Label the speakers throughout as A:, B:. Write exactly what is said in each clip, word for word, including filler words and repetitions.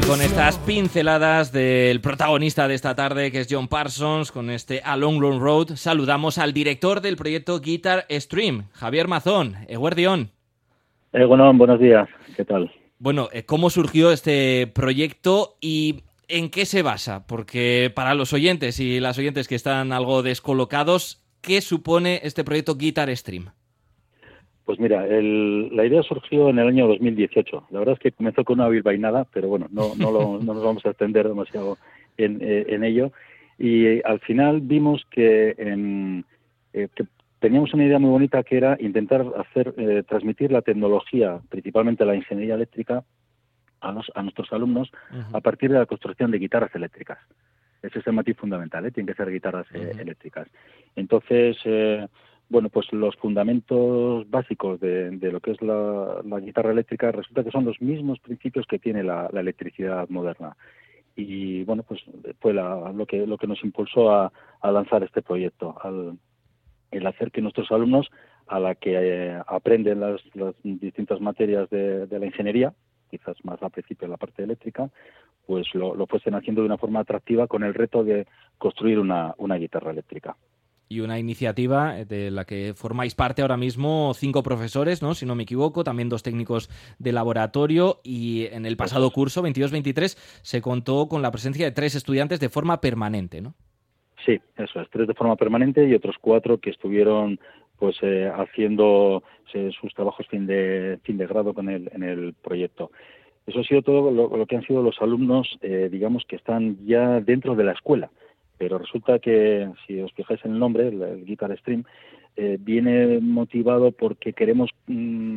A: con estas pinceladas del protagonista de esta tarde, que es John Parsons, con este A Long Long Road, saludamos al director del proyecto Guitar Stream, Javier Mazón. Eguerdión.
B: Eh, bueno, buenos días. ¿Qué tal?
A: Bueno, ¿cómo surgió este proyecto y en qué se basa? Porque para los oyentes y las oyentes que están algo descolocados, ¿qué supone este proyecto Guitar Stream?
B: Pues mira, el, la idea surgió en el año dos mil dieciocho. La verdad es que comenzó con una bilbainada, pero bueno, no, no, lo, no nos vamos a extender demasiado en, eh, en ello. Y eh, al final vimos que, en, eh, que teníamos una idea muy bonita, que era intentar hacer eh, transmitir la tecnología, principalmente la ingeniería eléctrica, a, los, a nuestros alumnos uh-huh. a partir de la construcción de guitarras eléctricas. Ese es el matiz fundamental, ¿eh? Tienen que ser guitarras eh, uh-huh. eléctricas. Entonces... Eh, Bueno, pues los fundamentos básicos de, de lo que es la, la guitarra eléctrica resulta que son los mismos principios que tiene la, la electricidad moderna. Y bueno, pues fue la, lo que lo que nos impulsó a, a lanzar este proyecto, al, el hacer que nuestros alumnos, a la que eh, aprenden las, las distintas materias de, de la ingeniería, quizás más al principio la parte eléctrica, pues lo, lo fuesen haciendo de una forma atractiva con el reto de construir una, una guitarra eléctrica.
A: Y una iniciativa de la que formáis parte ahora mismo cinco profesores, ¿no? Si no me equivoco, también dos técnicos de laboratorio, y en el pasado curso veintidós veintitrés se contó con la presencia de tres estudiantes de forma permanente, ¿no?
B: Sí, eso es, tres de forma permanente y otros cuatro que estuvieron pues eh, haciendo eh, sus trabajos fin de fin de grado con el, en el proyecto. Eso ha sido todo lo, lo que han sido los alumnos, eh, digamos, que están ya dentro de la escuela. Pero resulta que, si os fijáis en el nombre, el, el Guitar Stream, eh, viene motivado porque queremos mm,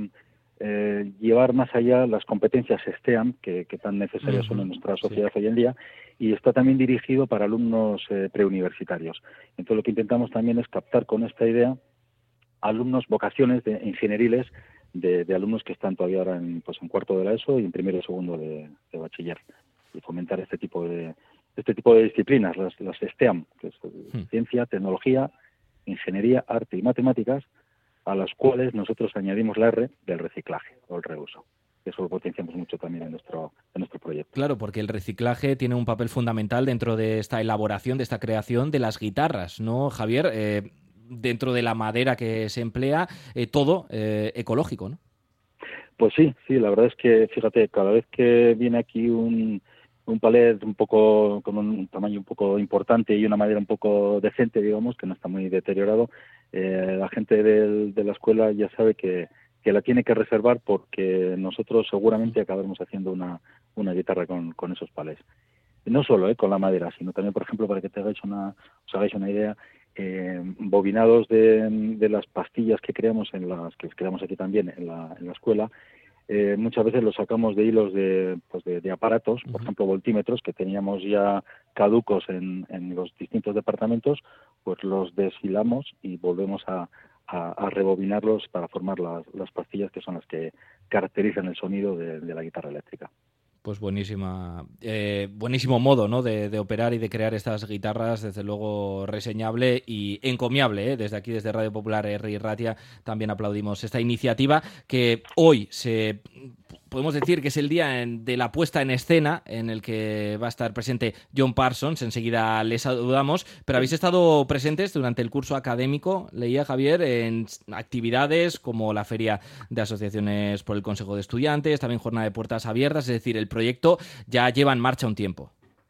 B: eh, llevar más allá las competencias STEAM, que, que tan necesarias uh-huh. son en nuestra sociedad sí. hoy en día, y está también dirigido para alumnos eh, preuniversitarios. Entonces lo que intentamos también es captar con esta idea alumnos, vocaciones de ingenieriles, de, de alumnos que están todavía ahora en, pues, en cuarto de la ESO y en primero y segundo de, de bachiller, y fomentar este tipo de este tipo de disciplinas, las, las STEAM, que es hmm. ciencia, tecnología, ingeniería, arte y matemáticas, a las cuales nosotros añadimos la R del reciclaje o el reuso. Eso lo potenciamos mucho también en nuestro, en nuestro proyecto.
A: Claro, porque el reciclaje tiene un papel fundamental dentro de esta elaboración, de esta creación de las guitarras, ¿no, Javier? Eh, dentro de la madera que se emplea, eh, todo eh, ecológico, ¿no?
B: Pues sí, sí, la verdad es que, fíjate, cada vez que viene aquí un... un palet un poco con un tamaño un poco importante y una madera un poco decente, digamos, que no está muy deteriorado, eh, la gente del, de la escuela ya sabe que, que la tiene que reservar, porque nosotros seguramente acabaremos haciendo una, una guitarra con, con esos palets. No solo eh, con la madera, sino también, por ejemplo, para que te hagáis una, os hagáis una idea, eh, bobinados de, de las pastillas que creamos en las que creamos aquí también en la, en la escuela. Eh, muchas veces los sacamos de hilos de, pues de, de aparatos, por uh-huh. ejemplo voltímetros que teníamos ya caducos en, en los distintos departamentos, pues los deshilamos y volvemos a, a, a rebobinarlos para formar las, las pastillas que son las que caracterizan el sonido de, de la guitarra eléctrica.
A: Pues buenísima, eh, buenísimo modo, ¿no? de, de operar y de crear estas guitarras, desde luego reseñable y encomiable, ¿eh? Desde aquí, desde Radio Popular R I Ratia, también aplaudimos esta iniciativa que hoy se... podemos decir que es el día en, de la puesta en escena, en el que va a estar presente John Parsons. Enseguida les saludamos, pero habéis estado presentes durante el curso académico, leía Javier, en actividades como la Feria de Asociaciones por el Consejo de Estudiantes, también jornada de puertas abiertas, es decir, el proyecto ya lleva en marcha un tiempo.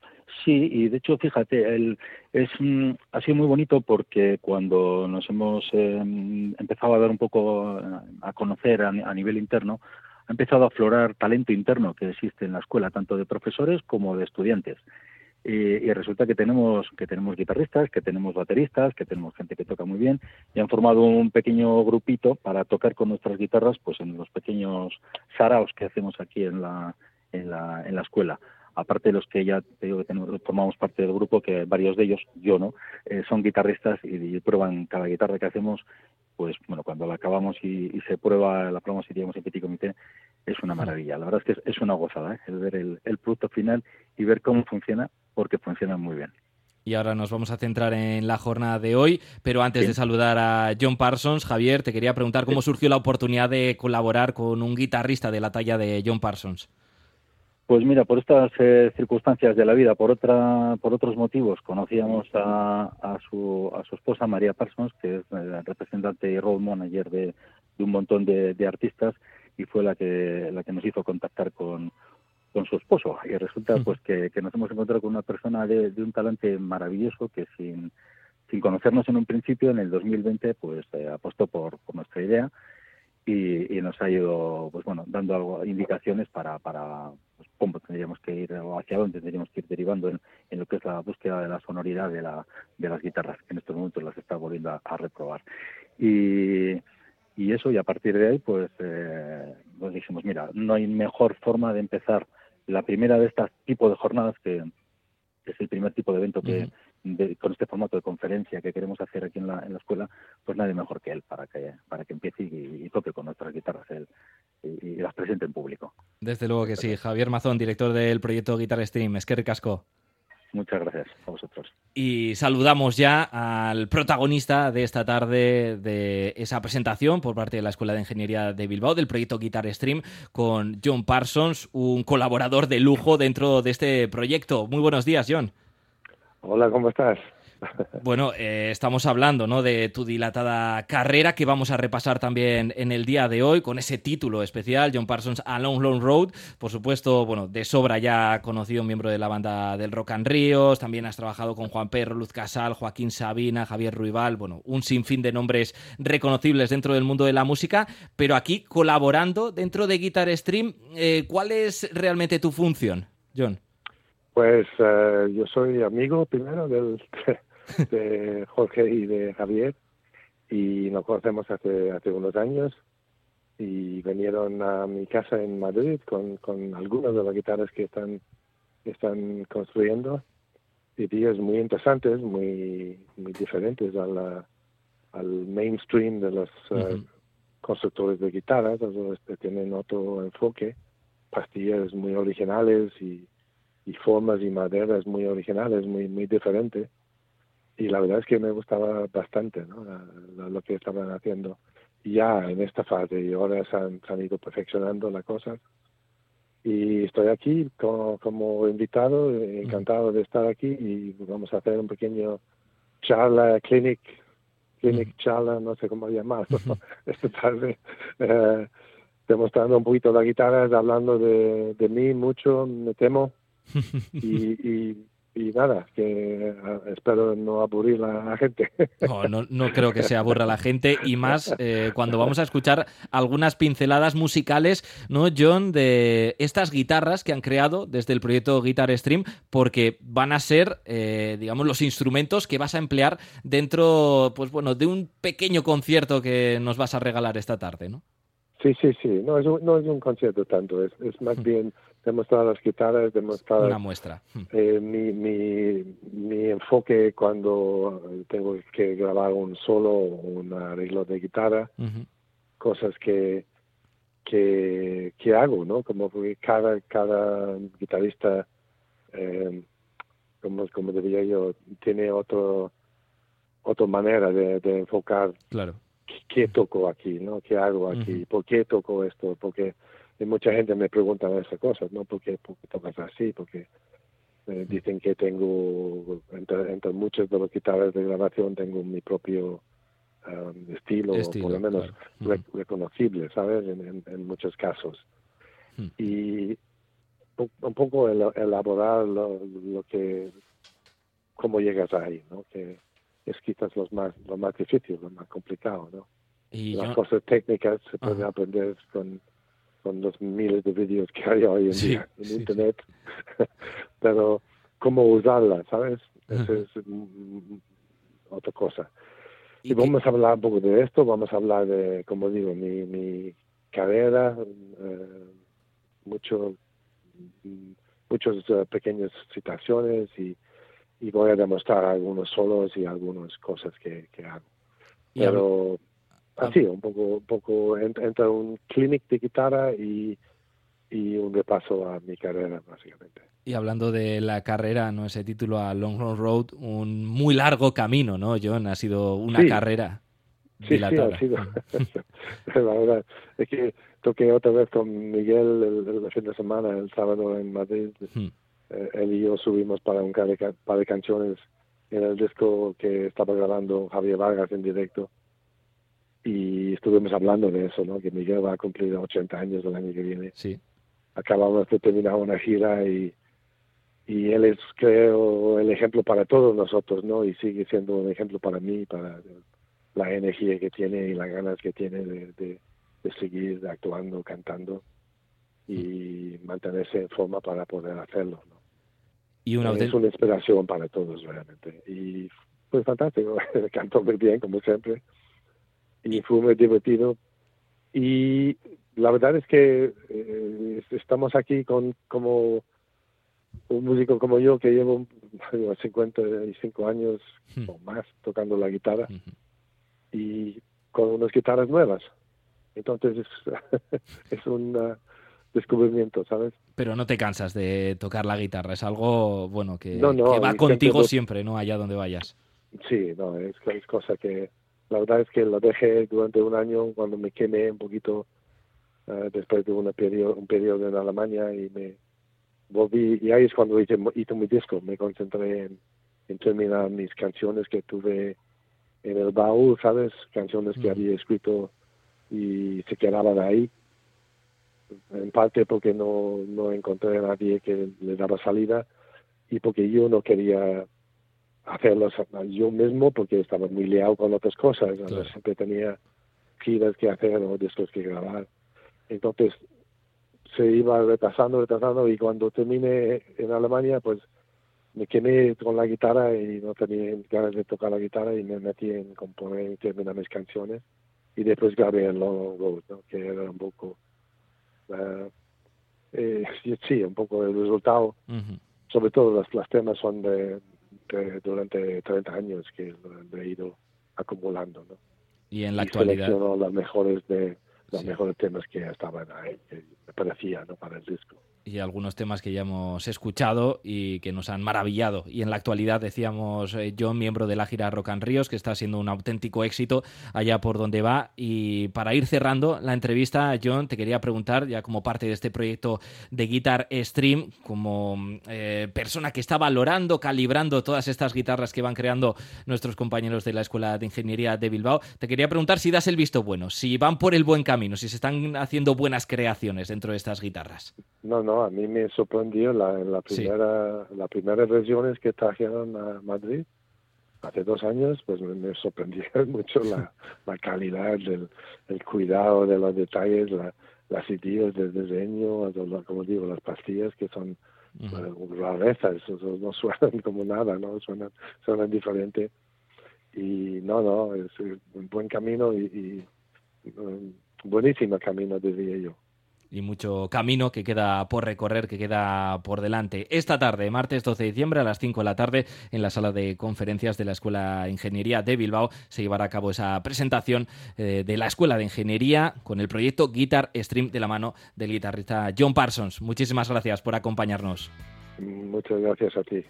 B: Sí, y de hecho, fíjate, el, es mm, ha sido muy bonito porque cuando nos hemos eh, empezado a dar un poco a, a conocer a, a nivel interno, ha empezado a aflorar talento interno que existe en la escuela, tanto de profesores como de estudiantes. Y, y resulta que tenemos que tenemos guitarristas, que tenemos bateristas, que tenemos gente que toca muy bien, y han formado un pequeño grupito para tocar con nuestras guitarras, pues en los pequeños saraos que hacemos aquí en la en la en la escuela. Aparte de los que ya te digo que tenemos, formamos parte del grupo, que varios de ellos, yo no, eh, son guitarristas y, y prueban cada guitarra que hacemos. Pues bueno, cuando la acabamos y, y se prueba, la probamos y digamos en petit comité, es una maravilla. La verdad es que es, es una gozada, ¿eh? El ver el, el producto final y ver cómo funciona, porque funciona muy bien.
A: Y ahora nos vamos a centrar en la jornada de hoy, pero antes
B: sí.
A: de saludar a John Parsons, Javier, te quería preguntar cómo surgió la oportunidad de colaborar con un guitarrista de la talla de John Parsons.
B: Pues mira, por estas eh, circunstancias de la vida, por otra, por otros motivos, conocíamos a, a su a su esposa María Parsons, que es eh, representante y role manager de, de un montón de, de artistas, y fue la que la que nos hizo contactar con, con su esposo. Y resulta pues que, que nos hemos encontrado con una persona de, de un talante maravilloso que sin sin conocernos en un principio, en el dos mil veinte, pues eh, apostó por, por nuestra idea. Y, y nos ha ido, pues bueno, dando algo, indicaciones para, para pues, cómo tendríamos que ir o hacia dónde tendríamos que ir derivando en, en lo que es la búsqueda de la sonoridad de, la, de las guitarras, que en estos momentos las está volviendo a, a reprobar. Y, y eso, y a partir de ahí, pues, eh, pues dijimos, mira, no hay mejor forma de empezar la primera de estas tipos de jornadas, que es el primer tipo de evento que uh-huh. de, con este formato de conferencia que queremos hacer aquí en la, en la escuela, pues nadie mejor que él para que para que empiece y, y toque con nuestras guitarras él y, y las presente en público.
A: Desde luego que sí. Javier Mazón, director del proyecto Guitar Stream. Eskerrik asko.
B: Muchas gracias a vosotros.
A: Y saludamos ya al protagonista de esta tarde de esa presentación por parte de la Escuela de Ingeniería de Bilbao del proyecto Guitar Stream, con John Parsons, un colaborador de lujo dentro de este proyecto. Muy buenos días, John.
C: Hola, ¿cómo estás?
A: Bueno, eh, estamos hablando, ¿no?, de tu dilatada carrera, que vamos a repasar también en el día de hoy con ese título especial, John Parsons A Long Long Road. Por supuesto, bueno, de sobra ya conocido, miembro de la banda del Rock and Ríos. También has trabajado con Juan Perro, Luz Casal, Joaquín Sabina, Javier Ruibal, bueno, un sinfín de nombres reconocibles dentro del mundo de la música, pero aquí colaborando dentro de Guitar Stream. Eh, ¿cuál es realmente tu función, John?
C: Pues uh, yo soy amigo primero del, de Jorge y de Javier, y nos conocemos hace hace unos años, y vinieron a mi casa en Madrid con, con algunas de las guitarras que están, que están construyendo, y días muy interesantes, muy muy diferentes a la, al mainstream de los uh, uh-huh. constructores de guitarras. Los que tienen otro enfoque, pastillas muy originales y y formas y maderas muy originales, muy muy diferentes, y la verdad es que me gustaba bastante, ¿no?, la, la, lo que estaban haciendo ya en esta fase, y ahora se han, se han ido perfeccionando las cosas, y estoy aquí como, como invitado, encantado de estar aquí, y vamos a hacer un pequeño charla, clinic, clinic uh-huh. charla, no sé cómo llamarlo, uh-huh. esta tarde, eh, demostrando un poquito las guitarras, hablando de, de mí mucho, me temo, y, y, y nada, que uh, espero no aburrir a la gente.
A: No, no, no creo que se aburra la gente, y más eh, cuando vamos a escuchar algunas pinceladas musicales, ¿no, John?, de estas guitarras que han creado desde el proyecto Guitar Stream, porque van a ser, eh, digamos, los instrumentos que vas a emplear dentro, pues bueno, de un pequeño concierto que nos vas a regalar esta tarde, ¿no?
C: Sí, sí, sí. No es un, no es un concierto tanto, es, es más bien demostrar las guitarras, demostrar
A: una muestra.
C: Eh, mi, mi, mi enfoque cuando tengo que grabar un solo o un arreglo de guitarra, uh-huh. cosas que, que que hago, ¿no? Como que cada cada guitarrista, eh, como como diría yo, tiene otro otra manera de, de enfocar.
A: Claro.
C: ¿Qué toco aquí, no? ¿Qué hago aquí? Uh-huh. ¿Por qué toco esto? Porque mucha gente me pregunta esas cosas, ¿no? ¿Por qué, por qué tocas así? Porque eh, dicen que tengo, entre, entre muchas de las guitarras de grabación, tengo mi propio um, estilo, estilo, por lo menos claro. re- uh-huh. reconocible, ¿sabes? En, en, en muchos casos. Uh-huh. Y un poco el, elaborar lo, lo que, cómo llegas ahí, ¿no? Que es quizás lo más, lo más difícil, lo más complicado, ¿no? Y las yo... cosas técnicas se pueden uh-huh. aprender con, con los miles de vídeos que hay hoy en sí, día en sí, internet, sí. Pero cómo usarlas, ¿sabes? Uh-huh. Eso es mm, otra cosa. Y, y vamos que... a hablar un poco de esto, vamos a hablar de, como digo, mi, mi carrera, eh, mucho, muchas uh, pequeñas citaciones, y y voy a demostrar algunos solos y algunas cosas que, que hago. Pero a... así, un poco, un poco entre un clinic de guitarra y, y un repaso a mi carrera, básicamente.
A: Y hablando de la carrera, ¿no?, ese título A Long Long Road, un muy largo camino, ¿no, John? Ha sido una
C: sí.
A: carrera
C: Sí,
A: dilatada.
C: sí, ha sido. La verdad es que toqué otra vez con Miguel el, el fin de semana, el sábado en Madrid. Hmm. Eh, él y yo subimos para un par de, par de canciones en el disco que estaba grabando Javier Vargas en directo. Y estuvimos hablando de eso, ¿no? Que Miguel va a cumplir ochenta años el año que viene.
A: Sí.
C: Acabamos de terminar una gira y, y él es, creo, el ejemplo para todos nosotros, ¿no? Y sigue siendo un ejemplo para mí, para la energía que tiene y las ganas que tiene de, de, de seguir actuando, cantando y mantenerse en forma para poder hacerlo, ¿no?
A: Y una
C: es una inspiración para todos, realmente. Y fue fantástico, cantó muy bien, como siempre. Y fue muy divertido. Y la verdad es que eh, estamos aquí con como un músico como yo que llevo cincuenta y cinco años hmm. o más tocando la guitarra uh-huh. y con unas guitarras nuevas. Entonces es, es un uh, descubrimiento, ¿sabes?
A: Pero no te cansas de tocar la guitarra, es algo bueno que,
C: no, no,
A: que va contigo
C: siempre,
A: siempre, ¿no? Allá donde vayas.
C: Sí, no, es, es cosa que la verdad es que lo dejé durante un año cuando me quemé un poquito uh, después de una periodo, un periodo en Alemania y me volví, y ahí es cuando hice, hice mi disco, me concentré en, en terminar mis canciones que tuve en el baúl, ¿sabes? Canciones que mm. había escrito y se quedaban ahí, en parte porque no, no encontré a nadie que le daba salida y porque yo no quería hacerlos yo mismo porque estaba muy liado con otras cosas, claro. Siempre tenía giras que hacer o discos que grabar, entonces se iba retrasando, retrasando y cuando terminé en Alemania pues me quemé con la guitarra y no tenía ganas de tocar la guitarra y me metí en componer y terminar mis canciones y después grabé el Long Road, ¿no? Que era un poco uh, eh, sí, un poco el resultado. Uh-huh. Sobre todo los, los temas son de De, durante treinta años que lo he ido acumulando, ¿no?
A: Y en la
C: y
A: actualidad
C: selecciono los mejores de los
A: sí.
C: mejores temas que estaban ahí, que me parecía, ¿no? Para el disco.
A: Y algunos temas que ya hemos escuchado y que nos han maravillado. Y en la actualidad, decíamos, eh, John, miembro de la gira Rock and Ríos, que está siendo un auténtico éxito allá por donde va. Y para ir cerrando la entrevista, John, te quería preguntar, ya como parte de este proyecto de Guitar Stream, como eh, persona que está valorando, calibrando todas estas guitarras que van creando nuestros compañeros de la Escuela de Ingeniería de Bilbao, te quería preguntar si das el visto bueno, si van por el buen camino, si se están haciendo buenas creaciones dentro de estas guitarras.
C: No, no, a mí me sorprendió la, la primera, sí. la primera versiones que trajeron a Madrid hace dos años, pues me, me sorprendió mucho la, la calidad, del el cuidado de los detalles, la, las ideas del diseño, como digo, las pastillas que son uh-huh. uh, rarezas, no suenan como nada, no suenan, suenan diferente y no, no, es un buen camino y, y um, buenísimo camino, diría yo.
A: Y mucho camino que queda por recorrer, que queda por delante. Esta tarde, martes doce de diciembre, a las cinco de la tarde, en la sala de conferencias de la Escuela de Ingeniería de Bilbao, se llevará a cabo esa presentación eh, de la Escuela de Ingeniería con el proyecto Guitar Stream de la mano del guitarrista John Parsons. Muchísimas gracias por acompañarnos.
C: Muchas gracias a ti.